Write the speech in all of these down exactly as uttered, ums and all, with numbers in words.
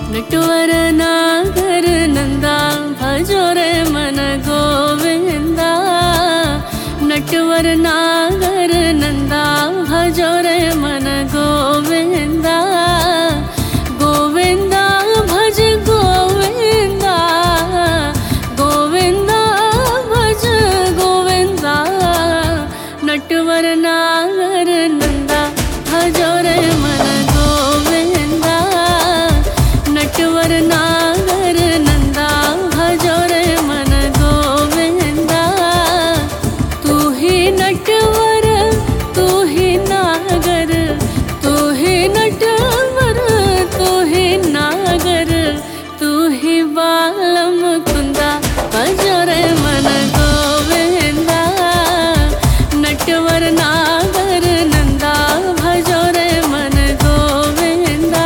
नटवर नागर नंदा भजो रे मन गोविंदा। नटवर नागर नंदा भजो रे मन गोविंदा। गोविंदा भज गोविंदा, गोविंदा भज गोविंदा। नटवर नागर नंदा भजो रे मन गोविंदा। नटवर नागर नंदा भजो रे मन गोविंदा। तू ही नटवर तू ही नागर, तू ही नटवर तू ही नागर, तू ही बाल मुकुंदा भजो रे मन गोविंदा। नटवर नागर नंदा भजो रे मन गोविंदा।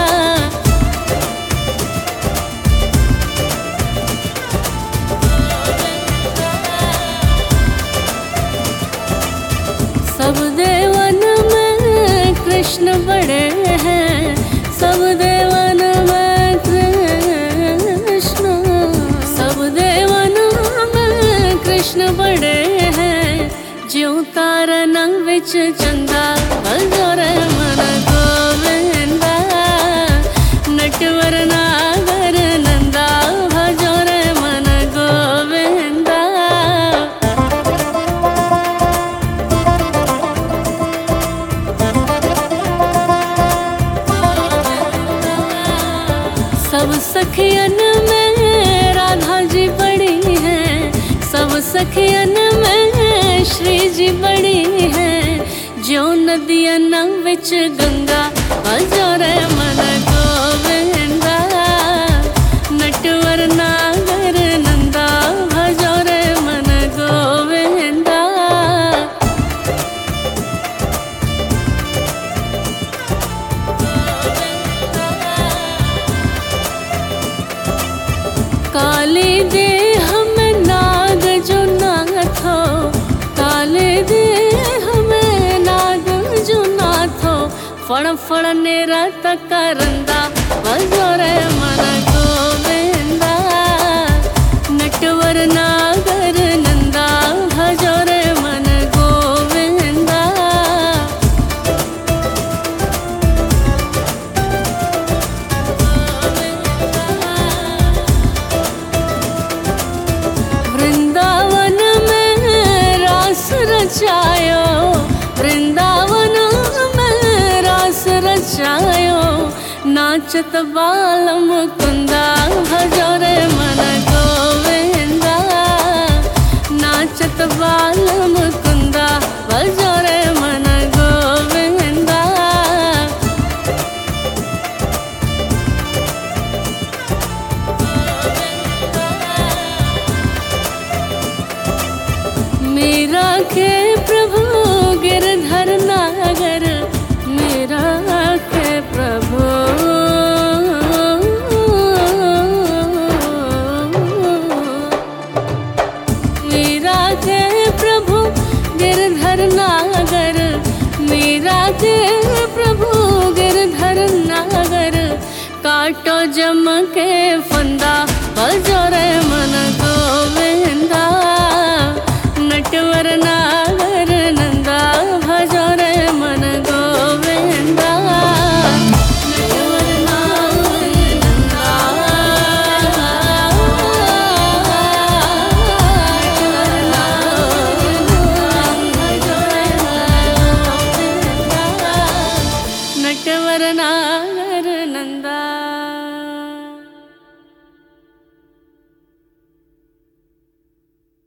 सब देवन में कृष्ण बड़े हैं, सब देवन में कृष्ण, सब देवन में कृष्ण बड़े हैं। ज्यों तारन विच चंदा भजो रे मन गोविंदा। नटवर नागर नंदा भजो रे मन गोविंदा। सब सखियन में राधा जी बड़ी हैं, सब सखियन में श्री जी बड़ी हैं। ज्यों नदियन विच गंगा भजो रे मन गोविंदा। नटवर नागर नंदा भजो रे मन गोविंदा। काली देह में नाग जो नाथो, काले देह में नाग जो नाथो। फण फण नेरा करंदा भजो रे मन गोविंदा। नटवर नागर नंदा भजो रे मन गोविंदा। वृंदावन में रास रचायो, वृंदावन में रास रचायो। नाचत बाल मुकुंदा भजो रे मन गोविंदा। नाचत बाल मुकुंदा भजो रे मन गोविंदा। मेरा के प्रभु गिरधर नागर, मेरा के प्रभु मेरा के प्रभु गिरधर नागर, मेरा के प्रभु गिरधर नागर। काटो जम के फंदा भजो रे